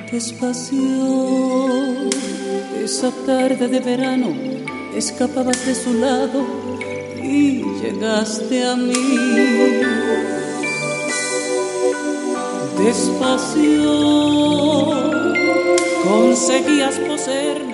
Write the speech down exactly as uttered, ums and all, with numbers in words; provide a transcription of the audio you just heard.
Despacio, esa tarde de verano, escapabas de su lado y llegaste a mí. Despacio, conseguías poseer